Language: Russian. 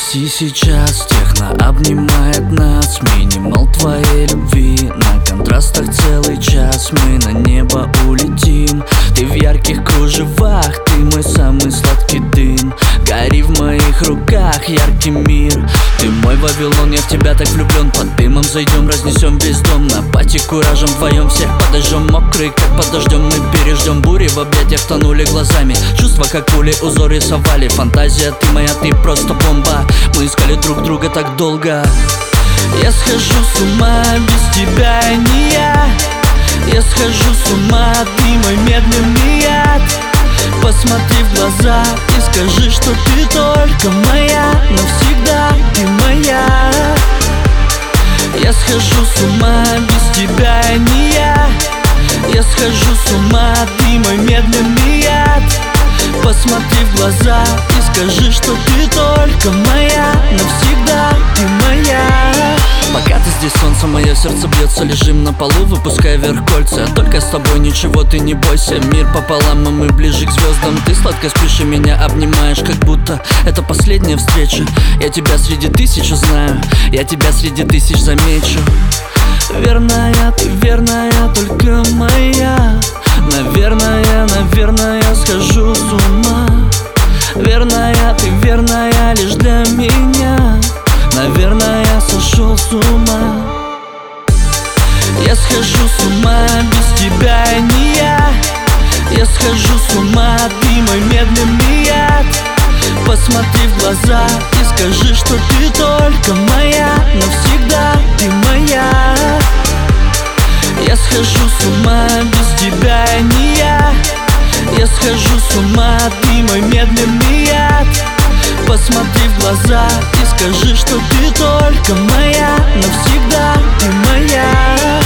Прости, сейчас техно обнимает нас. Минимал твоей любви. На контрастах целый час. Мы на небо улетим. Ты в ярких кружевах. Ты мой самый сладкий дым. Гори в моих руках, яркий мир. Ты мой Вавилон, я в тебя так влюблен. Под дымом зайдем, разнесем весь дом. На пати куражем вдвоем, всех подожжем. Мокрые, как под дождем, мы переждем бури. В объятиях тонули глазами. Чувства, как пули, узор рисовали. Фантазия, ты моя, ты просто бомба. Мы искали друг друга так долго. Я схожу с ума, без тебя не я. Я схожу с ума, ты мой медленный яд. Посмотри в глаза и скажи, что ты только моя. Навсегда ты моя. Я схожу с ума, без тебя не я. Я схожу с ума, ты мой медленный яд. Посмотри в глаза и скажи, что ты только моя. Навсегда ты моя. Пока ты здесь, солнце, мое сердце бьется. Лежим на полу, выпуская вверх кольца. Только с тобой ничего, ты не бойся. Мир пополам, а мы ближе к звездам. Ты сладко спишь и меня обнимаешь, как будто это последняя встреча. Я тебя среди тысяч узнаю, я тебя среди тысяч замечу. Верная, ты верная, только моя. Наверное, схожу с ума. Верная, ты верная лишь для меня. Наверное, сошел с ума. Я схожу с ума, без тебя не я. Я схожу с ума, ты мой медленный яд. Посмотри в глаза и скажи, что ты только моя. Навсегда ты моя. Я схожу с ума, без тебя не я. Я схожу с ума, ты мой медленный яд. Посмотри в глаза и скажи, что ты только моя. Навсегда ты моя.